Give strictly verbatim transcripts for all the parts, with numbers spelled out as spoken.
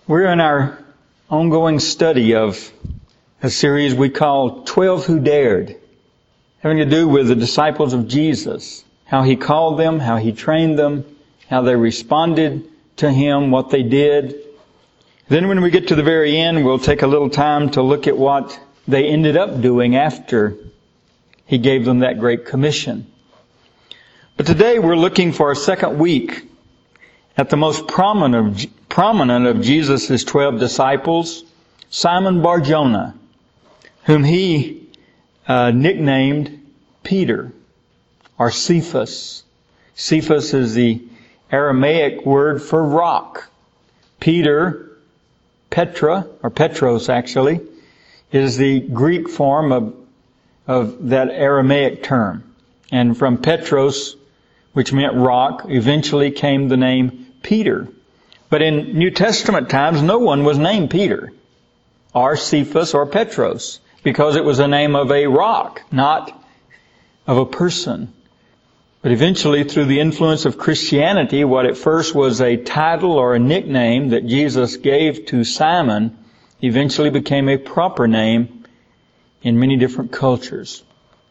We're in our ongoing study of a series we call twelve Who Dared, having to do with the disciples of Jesus, how He called them, how He trained them, how they responded to Him, what they did. Then when we get to the very end, we'll take a little time to look at what they ended up doing after He gave them that great commission. But today we're looking for a second week at the most prominent of, prominent of Jesus' twelve disciples, Simon Bar-Jonah, whom He uh, nicknamed Peter, or Cephas. Cephas is the Aramaic word for rock. Peter, Petra, or Petros actually, is the Greek form of, of that Aramaic term. And from Petros, which meant rock, eventually came the name Peter. But in New Testament times, no one was named Peter, or Cephas, or Petros, because it was a name of a rock, not of a person. But eventually, through the influence of Christianity, what at first was a title or a nickname that Jesus gave to Simon eventually became a proper name in many different cultures.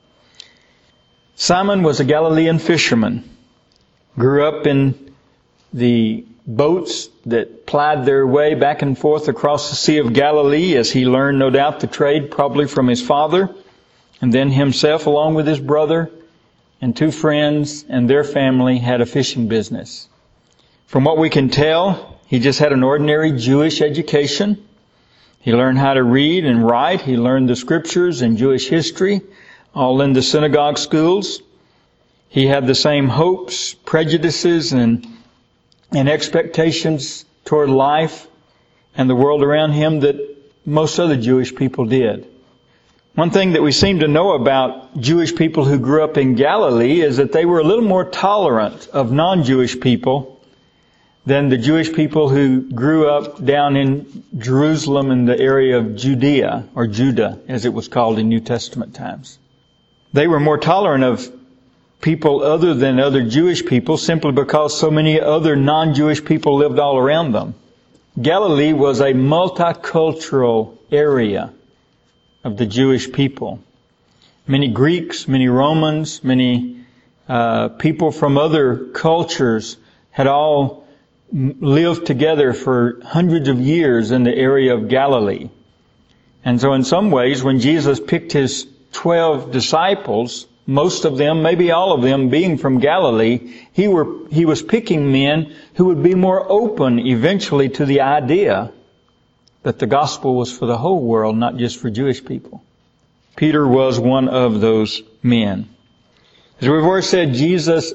Simon was a Galilean fisherman, grew up in the boats that plied their way back and forth across the Sea of Galilee as he learned, no doubt, the trade probably from his father, and then himself, along with his brother and two friends and their family, had a fishing business. From what we can tell, he just had an ordinary Jewish education. He learned how to read and write. He learned the scriptures and Jewish history, all in the synagogue schools. He had the same hopes, prejudices, and and expectations toward life and the world around him that most other Jewish people did. One thing that we seem to know about Jewish people who grew up in Galilee is that they were a little more tolerant of non-Jewish people than the Jewish people who grew up down in Jerusalem in the area of Judea, or Judah, as it was called in New Testament times. They were more tolerant of people other than other Jewish people simply because so many other non-Jewish people lived all around them. Galilee was a multicultural area of the Jewish people. Many Greeks, many Romans, many uh, people from other cultures had all lived together for hundreds of years in the area of Galilee. And so in some ways, when Jesus picked His twelve disciples, most of them, maybe all of them, being from Galilee, he were he was picking men who would be more open eventually to the idea that the gospel was for the whole world, not just for Jewish people. Peter was one of those men. As we've already said, Jesus,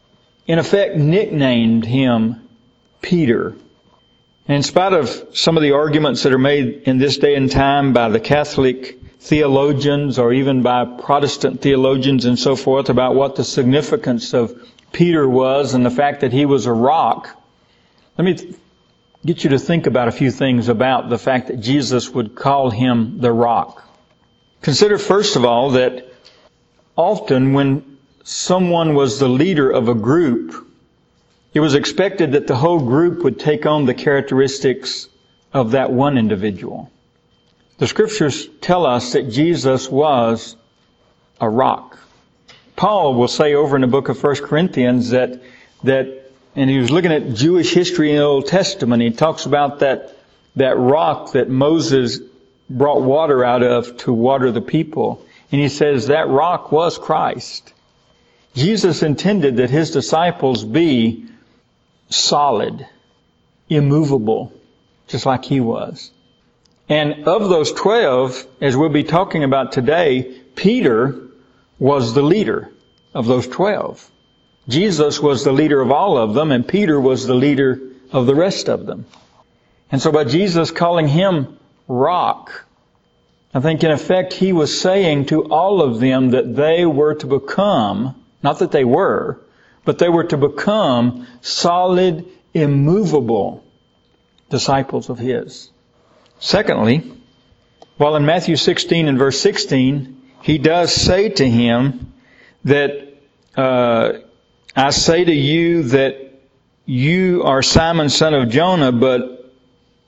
in effect, nicknamed him Peter. And in spite of some of the arguments that are made in this day and time by the Catholic theologians or even by Protestant theologians and so forth about what the significance of Peter was and the fact that he was a rock, let me th- get you to think about a few things about the fact that Jesus would call him the rock. Consider first of all that often when someone was the leader of a group, it was expected that the whole group would take on the characteristics of that one individual. The Scriptures tell us that Jesus was a rock. Paul will say over in the book of First Corinthians that, that, and he was looking at Jewish history in the Old Testament, he talks about that, that rock that Moses brought water out of to water the people. And he says that rock was Christ. Jesus intended that His disciples be solid, immovable, just like He was. And of those twelve, as we'll be talking about today, Peter was the leader of those twelve. Jesus was the leader of all of them, and Peter was the leader of the rest of them. And so by Jesus calling him rock, I think in effect He was saying to all of them that they were to become, not that they were, but they were to become solid, immovable disciples of His. Secondly, while in Matthew sixteen and verse sixteen, He does say to him that, uh, I say to you that you are Simon, son of Jonah, but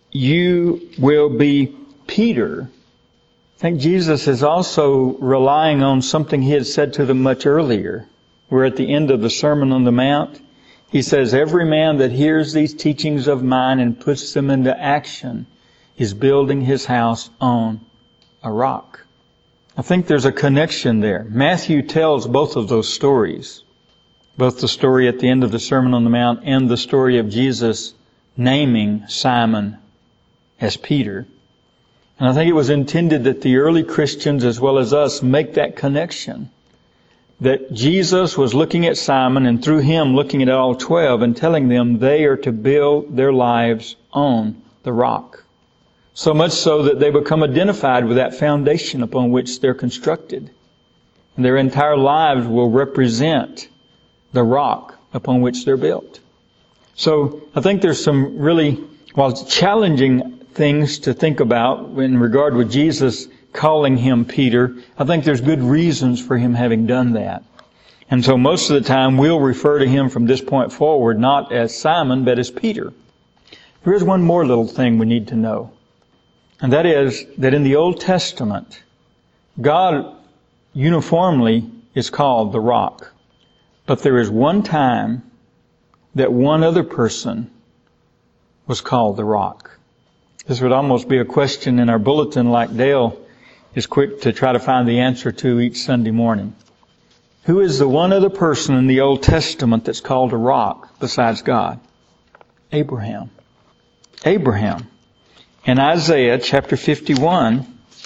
you will be Peter. I think Jesus is also relying on something he had said to them much earlier. We're at the end of the Sermon on the Mount. He says, every man that hears these teachings of mine and puts them into action is building his house on a rock. I think there's a connection there. Matthew tells both of those stories, both the story at the end of the Sermon on the Mount and the story of Jesus naming Simon as Peter. And I think it was intended that the early Christians as well as us make that connection. That Jesus was looking at Simon and through him looking at all twelve and telling them they are to build their lives on the rock. So much so that they become identified with that foundation upon which they're constructed. And their entire lives will represent the rock upon which they're built. So I think there's some really, while challenging things to think about in regard with Jesus calling him Peter, I think there's good reasons for him having done that. And so most of the time we'll refer to him from this point forward not as Simon but as Peter. There is one more little thing we need to know. And that is that in the Old Testament, God uniformly is called the rock. But there is one time that one other person was called the rock. This would almost be a question in our bulletin like Dale is quick to try to find the answer to each Sunday morning. Who is the one other person in the Old Testament that's called a rock besides God? Abraham. Abraham. In Isaiah chapter fifty-one,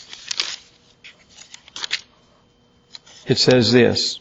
it says this,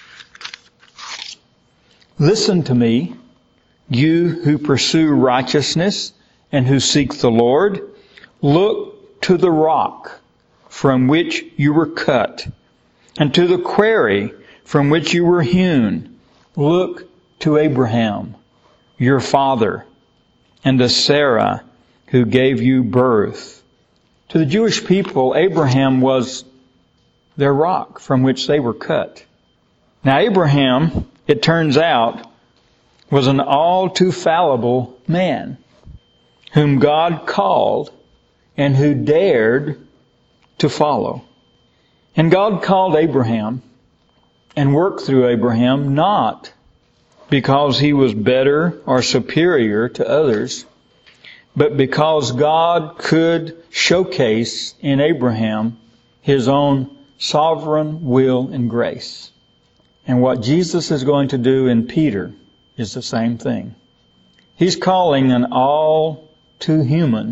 listen to me, you who pursue righteousness and who seek the Lord. Look to the rock from which you were cut, and to the quarry from which you were hewn. Look to Abraham, your father, and to Sarah, who gave you birth. To the Jewish people, Abraham was their rock from which they were cut. Now Abraham, it turns out, was an all too fallible man whom God called and who dared to follow. And God called Abraham and worked through Abraham not because he was better or superior to others, but because God could showcase in Abraham His own sovereign will and grace. And what Jesus is going to do in Peter is the same thing. He's calling an all too human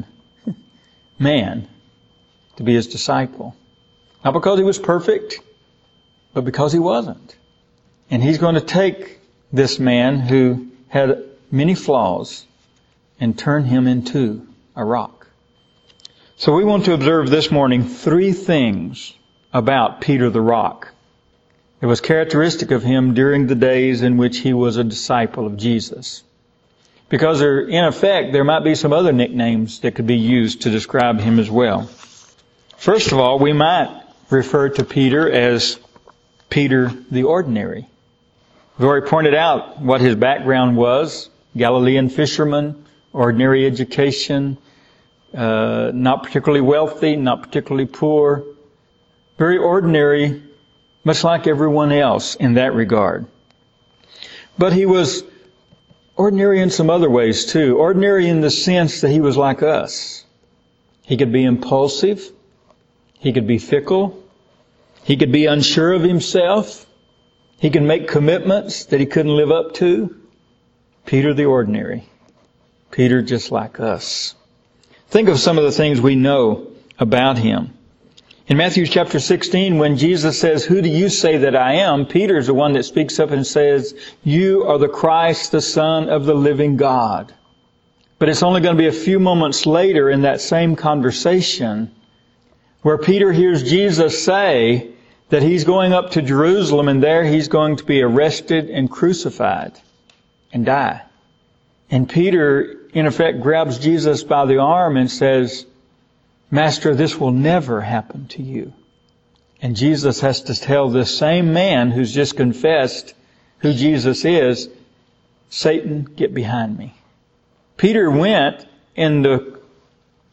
man to be His disciple. Not because he was perfect, but because he wasn't. And He's going to take this man who had many flaws and turn him into a rock. So we want to observe this morning three things about Peter the rock. It was characteristic of him during the days in which he was a disciple of Jesus. Because there, in effect, there might be some other nicknames that could be used to describe him as well. First of all, we might refer to Peter as Peter the Ordinary. We've already pointed out what his background was. Galilean fisherman, ordinary education, uh, not particularly wealthy, not particularly poor. Very ordinary, much like everyone else in that regard. But he was ordinary in some other ways too. Ordinary in the sense that he was like us. He could be impulsive. He could be fickle. He could be unsure of himself. He could make commitments that he couldn't live up to. Peter the Ordinary. Peter just like us. Think of some of the things we know about him. In Matthew chapter sixteen, when Jesus says, "Who do you say that I am?" Peter's the one that speaks up and says, "You are the Christ, the Son of the living God." But it's only going to be a few moments later in that same conversation where Peter hears Jesus say that He's going up to Jerusalem and there He's going to be arrested and crucified and die. And Peter, in effect, grabs Jesus by the arm and says, "Master, this will never happen to you." And Jesus has to tell this same man who's just confessed who Jesus is, "Satan, get behind me." Peter went in the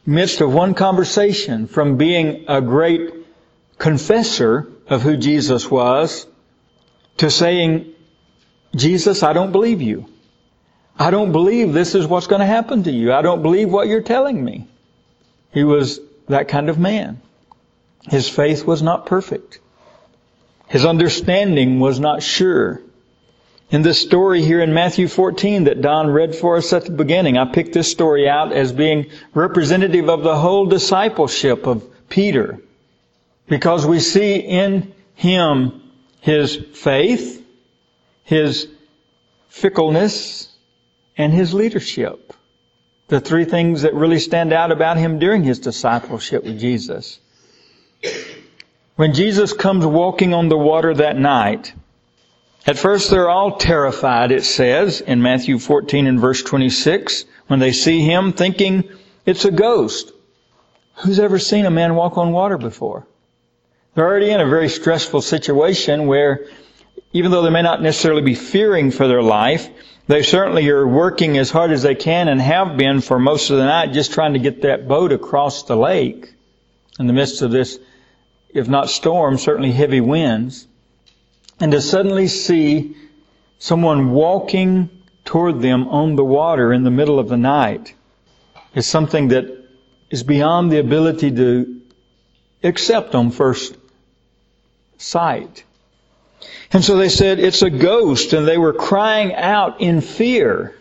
midst of one conversation, from being a great confessor of who Jesus was to saying, Jesus, I don't believe you. I don't believe this is what's going to happen to you. I don't believe what you're telling me. He was that kind of man. His faith was not perfect. His understanding was not sure. In this story here in Matthew fourteen that Don read for us at the beginning, I picked this story out as being representative of the whole discipleship of Peter, because we see in him his faith, his fickleness, and his leadership. The three things that really stand out about him during his discipleship with Jesus. When Jesus comes walking on the water that night, at first they're all terrified, it says in Matthew fourteen and verse twenty-six, when they see him thinking it's a ghost. Who's ever seen a man walk on water before? They're already in a very stressful situation where, even though they may not necessarily be fearing for their life, they certainly are working as hard as they can and have been for most of the night just trying to get that boat across the lake in the midst of this, if not storm, certainly heavy winds. And to suddenly see someone walking toward them on the water in the middle of the night is something that is beyond the ability to accept on first sight. And so they said, it's a ghost, and they were crying out in fear.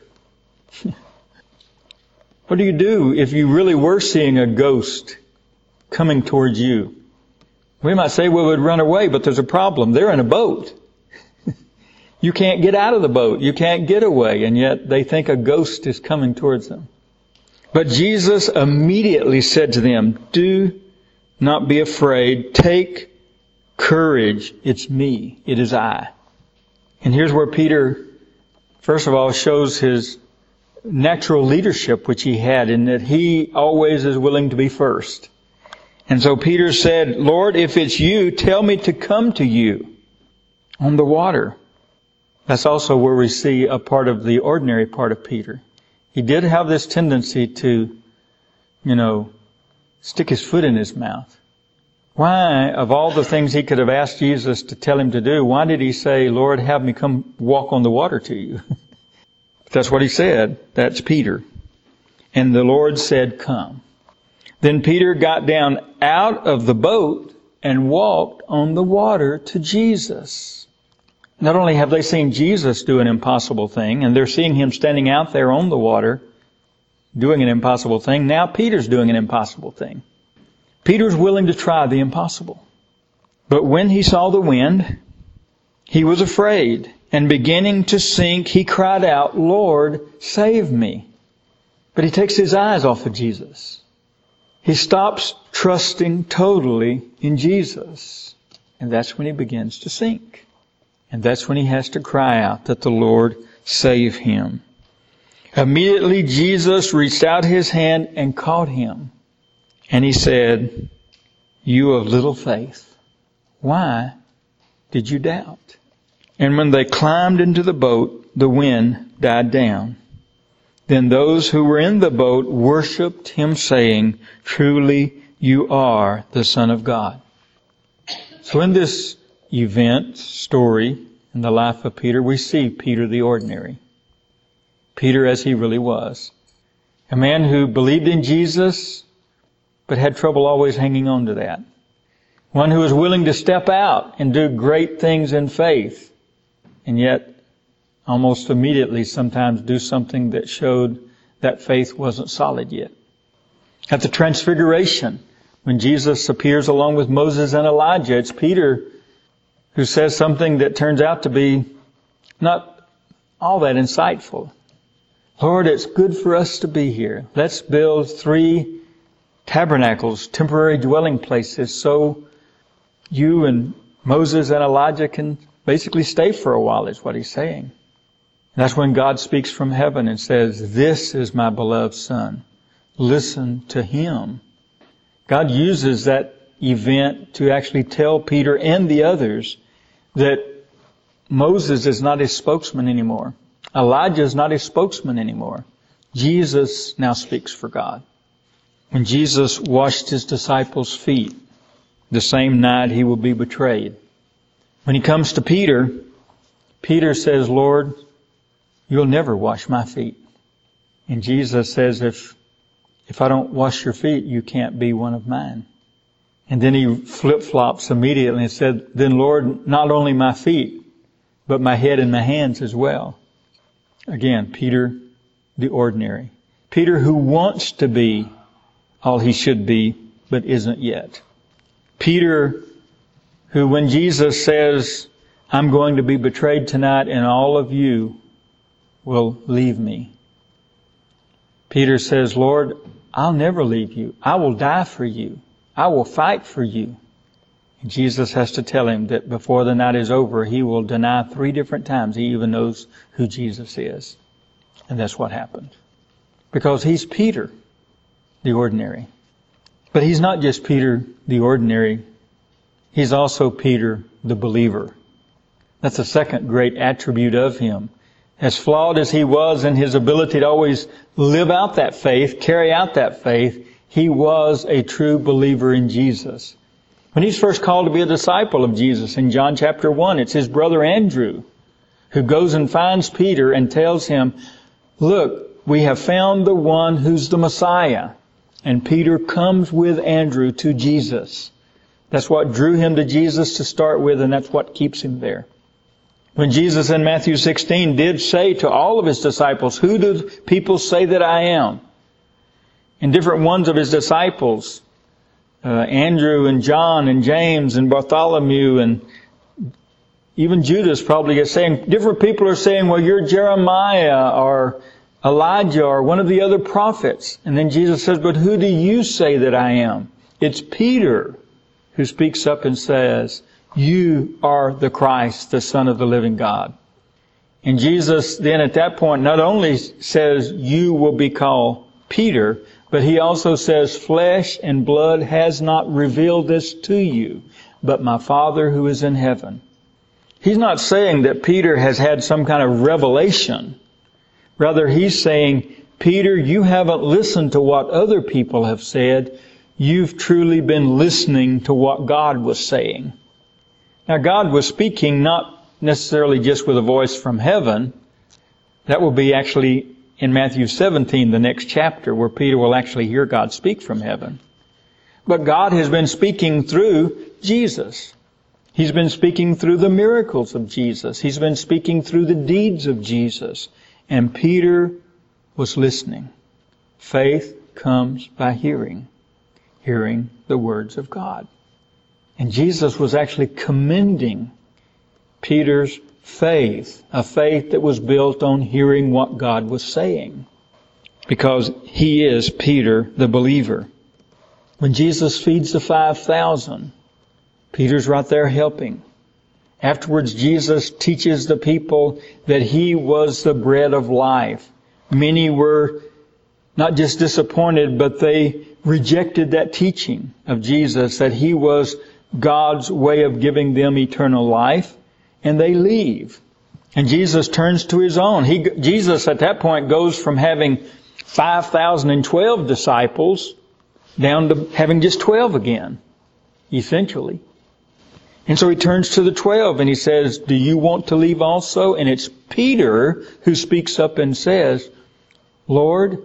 What do you do if you really were seeing a ghost coming towards you? We might say we would run away, but there's a problem. They're in a boat. You can't get out of the boat. You can't get away, and yet they think a ghost is coming towards them. But Jesus immediately said to them, do not be afraid. Take courage. It's me. It is I. And here's where Peter, first of all, shows his natural leadership which he had, in that he always is willing to be first. And so Peter said, Lord, if it's you, tell me to come to you on the water. That's also where we see a part of the ordinary part of Peter. He did have this tendency to, you know, stick his foot in his mouth. Why, of all the things he could have asked Jesus to tell him to do, why did he say, Lord, have me come walk on the water to you? That's what he said. That's Peter. And the Lord said, come. Then Peter got down out of the boat and walked on the water to Jesus. Not only have they seen Jesus do an impossible thing, and they're seeing him standing out there on the water doing an impossible thing, now Peter's doing an impossible thing. Peter's willing to try the impossible. But when he saw the wind, he was afraid, and beginning to sink, he cried out, Lord, save me. But he takes his eyes off of Jesus. He stops trusting totally in Jesus. And that's when he begins to sink. And that's when he has to cry out that the Lord save him. Immediately Jesus reached out his hand and caught him. And he said, you of little faith, why did you doubt? And when they climbed into the boat, the wind died down. Then those who were in the boat worshipped him, saying, truly you are the Son of God. So in this event, story, in the life of Peter, we see Peter the ordinary. Peter as he really was. A man who believed in Jesus, but had trouble always hanging on to that. One who was willing to step out and do great things in faith, and yet almost immediately sometimes do something that showed that faith wasn't solid yet. At the Transfiguration, when Jesus appears along with Moses and Elijah, it's Peter who says something that turns out to be not all that insightful. Lord, it's good for us to be here. Let's build three tabernacles, temporary dwelling places, so you and Moses and Elijah can basically stay for a while, is what he's saying. And that's when God speaks from heaven and says, this is my beloved Son. Listen to him. God uses that event to actually tell Peter and the others that Moses is not his spokesman anymore. Elijah is not his spokesman anymore. Jesus now speaks for God. when Jesus washed his disciples' feet the same night he will be betrayed. When he comes to Peter, Peter says, Lord, you'll never wash my feet. And Jesus says, if, if I don't wash your feet, you can't be one of mine. And then he flip-flops immediately and said, then Lord, not only my feet, but my head and my hands as well. Again, Peter, the ordinary. Peter who wants to be all he should be, but isn't yet. Peter who, when Jesus says, I'm going to be betrayed tonight and all of you will leave me. Peter says, Lord, I'll never leave you. I will die for you. I will fight for you. And Jesus has to tell him that before the night is over, he will deny three different times he even knows who Jesus is. And that's what happened. Because he's Peter, the ordinary. But he's not just Peter, the ordinary. He's also Peter, the believer. That's the second great attribute of him. As flawed as he was in his ability to always live out that faith, carry out that faith, he was a true believer in Jesus. When he's first called to be a disciple of Jesus in John chapter one, it's his brother Andrew who goes and finds Peter and tells him, look, we have found the one who's the Messiah. And Peter comes with Andrew to Jesus. That's what drew him to Jesus to start with, and that's what keeps him there. When Jesus in Matthew sixteen did say to all of his disciples, who do people say that I am? And different ones of his disciples, uh, Andrew and John and James and Bartholomew and even Judas probably is saying, different people are saying, well, you're Jeremiah or Elijah or one of the other prophets. And then Jesus says, but who do you say that I am? It's Peter who speaks up and says, you are the Christ, the Son of the living God. And Jesus then at that point not only says, you will be called Peter, but he also says, flesh and blood has not revealed this to you, but my Father who is in heaven. He's not saying that Peter has had some kind of revelation. Rather, he's saying, Peter, you haven't listened to what other people have said. You've truly been listening to what God was saying. Now, God was speaking not necessarily just with a voice from heaven. That will be actually in Matthew seventeen, the next chapter, where Peter will actually hear God speak from heaven. But God has been speaking through Jesus. He's been speaking through the miracles of Jesus. He's been speaking through the deeds of Jesus. And Peter was listening. Faith comes by hearing. Hearing the words of God. And Jesus was actually commending Peter's faith, a faith that was built on hearing what God was saying. Because he is Peter, the believer. When Jesus feeds the five thousand, Peter's right there helping. Afterwards, Jesus teaches the people that he was the bread of life. Many were not just disappointed, but they rejected that teaching of Jesus, that he was God's way of giving them eternal life, and they leave. And Jesus turns to his own. He, Jesus at that point goes from having five thousand twelve disciples down to having just twelve again, essentially. And so he turns to the twelve and he says, do you want to leave also? And it's Peter who speaks up and says, Lord,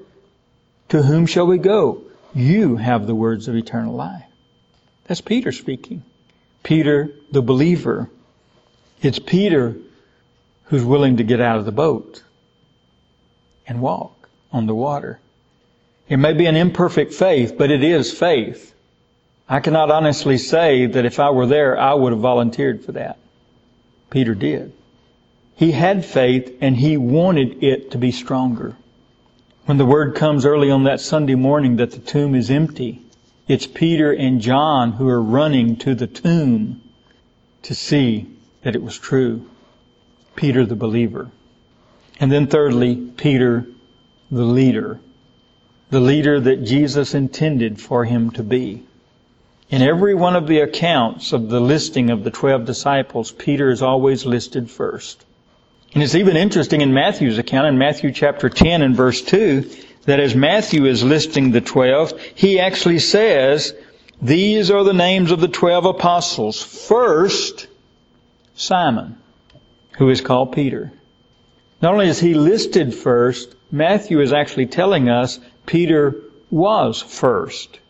to whom shall we go? You have the words of eternal life. That's Peter speaking. Peter, the believer. It's Peter who's willing to get out of the boat and walk on the water. It may be an imperfect faith, but it is faith. I cannot honestly say that if I were there, I would have volunteered for that. Peter did. He had faith and he wanted it to be stronger. When the word comes early on that Sunday morning that the tomb is empty, it's Peter and John who are running to the tomb to see that it was true. Peter the believer. And then thirdly, Peter the leader. The leader that Jesus intended for him to be. In every one of the accounts of the listing of the twelve disciples, Peter is always listed first. And it's even interesting in Matthew's account, in Matthew chapter ten and verse two, that as Matthew is listing the twelve, he actually says, these are the names of the twelve apostles. First, Simon, who is called Peter. Not only is he listed first, Matthew is actually telling us Peter was first.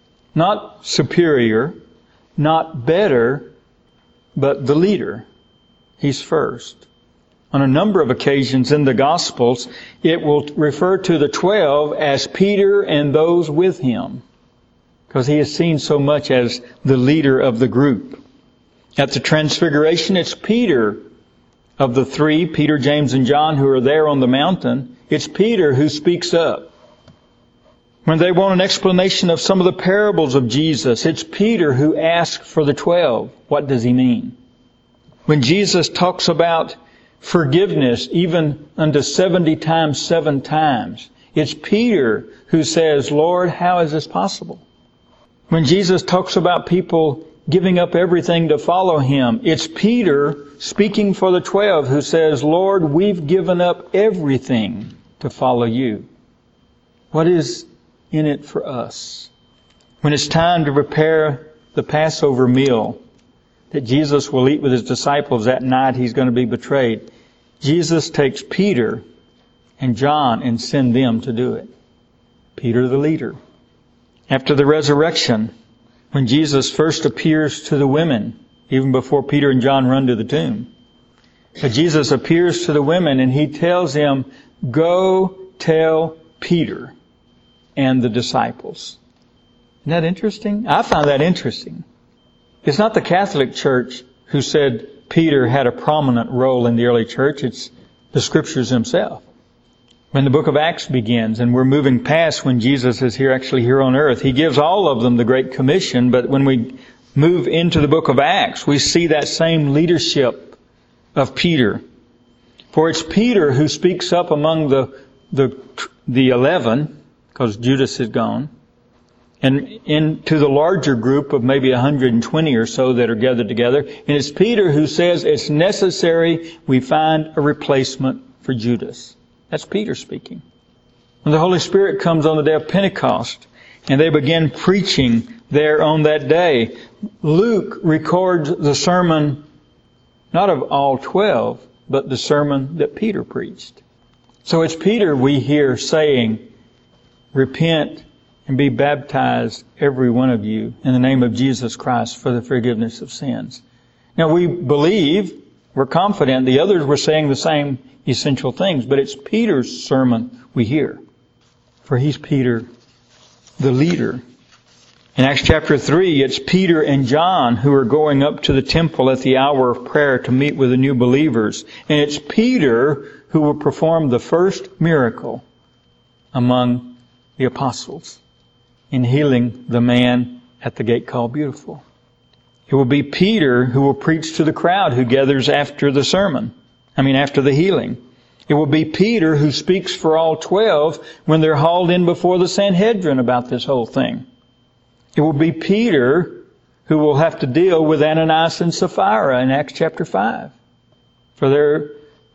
Not superior, not better, but the leader. He's first. On a number of occasions in the Gospels, it will refer to the twelve as Peter and those with him, because he is seen so much as the leader of the group. At the Transfiguration, it's Peter of the three, Peter, James, and John, who are there on the mountain. It's Peter who speaks up. When they want an explanation of some of the parables of Jesus, it's Peter who asks for the twelve. What does he mean? When Jesus talks about forgiveness, even unto seventy times seven times, it's Peter who says, Lord, how is this possible? When Jesus talks about people giving up everything to follow Him, it's Peter speaking for the twelve who says, Lord, we've given up everything to follow You. What is in it for us? When it's time to prepare the Passover meal that Jesus will eat with His disciples that night He's going to be betrayed, Jesus takes Peter and John and sends them to do it. Peter the leader. After the resurrection, when Jesus first appears to the women, even before Peter and John run to the tomb, but Jesus appears to the women and He tells them, go tell Peter and the disciples. Isn't that interesting? I find that interesting. It's not the Catholic Church who said Peter had a prominent role in the early church. It's the Scriptures themselves. When the book of Acts begins and we're moving past when Jesus is here, actually here on earth, He gives all of them the Great Commission. But when we move into the book of Acts, we see that same leadership of Peter. For it's Peter who speaks up among the the, the eleven, because Judas is gone, and into the larger group of maybe one hundred twenty or so that are gathered together. And it's Peter who says it's necessary we find a replacement for Judas. That's Peter speaking. When the Holy Spirit comes on the day of Pentecost and they begin preaching there on that day, Luke records the sermon, not of all twelve, but the sermon that Peter preached. So it's Peter we hear saying, repent and be baptized, every one of you, in the name of Jesus Christ for the forgiveness of sins. Now we believe, we're confident, the others were saying the same essential things, but it's Peter's sermon we hear. For he's Peter, the leader. In Acts chapter three, it's Peter and John who are going up to the temple at the hour of prayer to meet with the new believers. And it's Peter who will perform the first miracle among the apostles in healing the man at the gate called Beautiful. It will be Peter who will preach to the crowd who gathers after the sermon. I mean, after the healing. It will be Peter who speaks for all twelve when they're hauled in before the Sanhedrin about this whole thing. It will be Peter who will have to deal with Ananias and Sapphira in Acts chapter five. For they're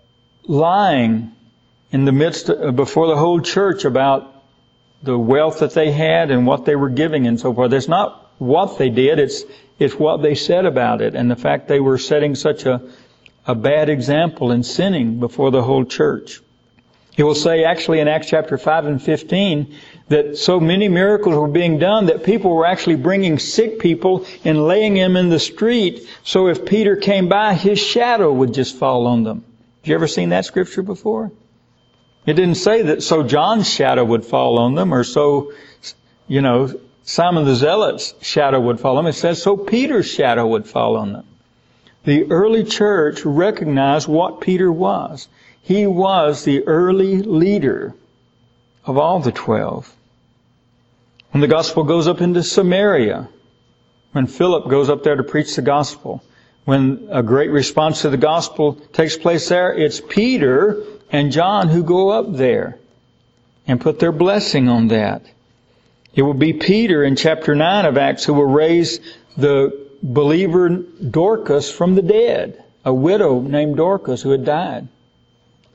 lying in the midst, of, before the whole church about the wealth that they had and what they were giving and so forth. It's not what they did, it's it's what they said about it, and the fact they were setting such a, a bad example in sinning before the whole church. It will say actually in Acts chapter five and fifteen that so many miracles were being done that people were actually bringing sick people and laying them in the street, so if Peter came by, his shadow would just fall on them. Have you ever seen that scripture before? It didn't say that so John's shadow would fall on them or so, you know, Simon the Zealot's shadow would fall on them. It says so Peter's shadow would fall on them. The early church recognized what Peter was. He was the early leader of all the twelve. When the gospel goes up into Samaria, when Philip goes up there to preach the gospel, when a great response to the gospel takes place there, it's Peter and John who go up there and put their blessing on that. It will be Peter in chapter nine of Acts who will raise the believer Dorcas from the dead, a widow named Dorcas who had died.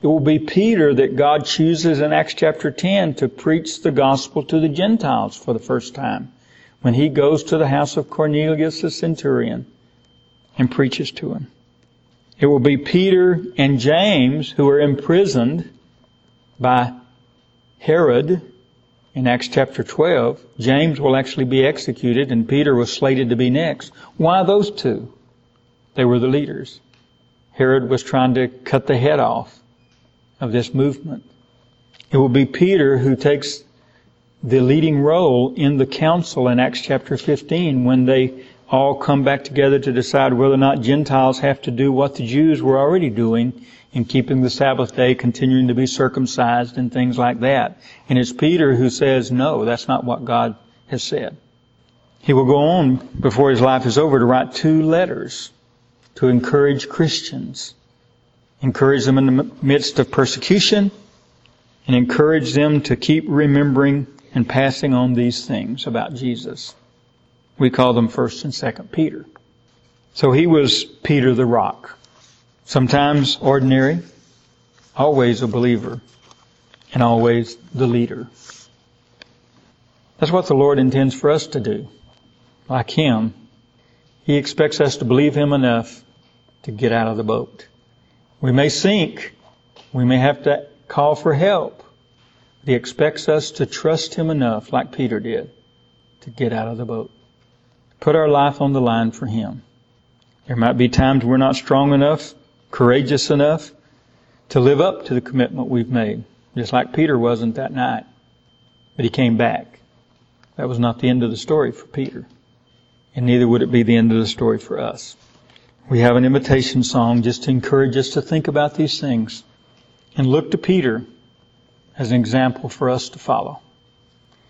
It will be Peter that God chooses in Acts chapter ten to preach the gospel to the Gentiles for the first time, when he goes to the house of Cornelius the centurion and preaches to him. It will be Peter and James who are imprisoned by Herod in Acts chapter twelve. James will actually be executed and Peter was slated to be next. Why those two? They were the leaders. Herod was trying to cut the head off of this movement. It will be Peter who takes the leading role in the council in Acts chapter fifteen when they all come back together to decide whether or not Gentiles have to do what the Jews were already doing in keeping the Sabbath day, continuing to be circumcised and things like that. And it's Peter who says, no, that's not what God has said. He will go on before his life is over to write two letters to encourage Christians. Encourage them in the midst of persecution and encourage them to keep remembering and passing on these things about Jesus. We call them First and Second Peter. So he was Peter the rock. Sometimes ordinary, always a believer, and always the leader. That's what the Lord intends for us to do. Like him, he expects us to believe him enough to get out of the boat. We may sink. We may have to call for help. But he expects us to trust him enough, like Peter did, to get out of the boat. Put our life on the line for him. There might be times we're not strong enough, courageous enough to live up to the commitment we've made, just like Peter wasn't that night. But he came back. That was not the end of the story for Peter. And neither would it be the end of the story for us. We have an invitation song just to encourage us to think about these things and look to Peter as an example for us to follow.